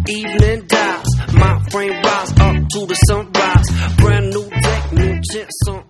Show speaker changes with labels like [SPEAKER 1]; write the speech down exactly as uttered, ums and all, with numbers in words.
[SPEAKER 1] evening dies. My frame rise up to the sunrise. Brand new deck, new chance, some